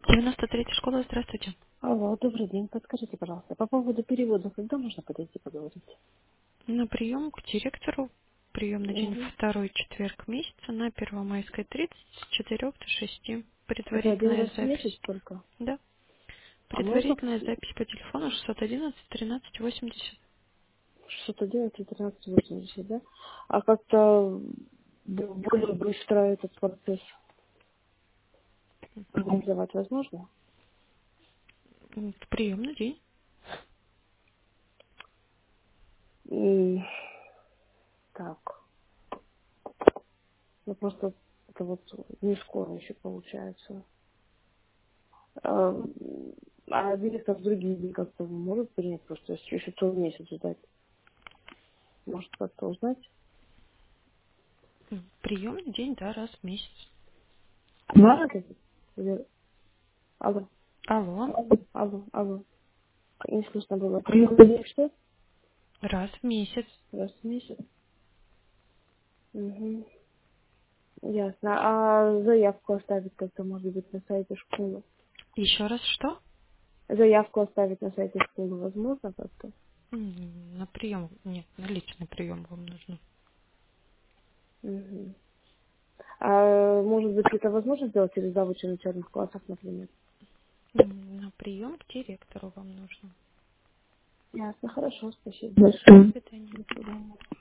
93-я школа, здравствуйте. Алло, добрый день. Подскажите, пожалуйста, по поводу перевода, когда можно подойти поговорить? На прием к директору. Приемный день Угу. второй четверг месяца на Первомайской 30 с 4 до 6. Это один Предварительная раз в месяц запись. только? Да. А можно Предварительная запись по телефону 611 13 80. 611 13 80, да? А как-то более быстро этот процесс организовать возможно? В приемный день. И так, ну просто это вот не скоро еще получается. А, а директор в другие дни как-то может принять, просто если еще целый месяц ждать? Может как-то узнать? Приемный день, да, раз в месяц. Да? Алло, Алло. алло. Не слышно было. Прием что? Раз в месяц. Раз в месяц? Угу. Ясно. А заявку оставить как-то, может быть, на сайте школы? Еще раз что? Заявку оставить на сайте школы возможно как-то? На прием. Нет, на личный прием вам нужно. Угу. А может быть, это возможно сделать через завучи начальных классов, например? На прием к директору вам нужно. Ясно, хорошо, спасибо До большое. свидания. До свидания.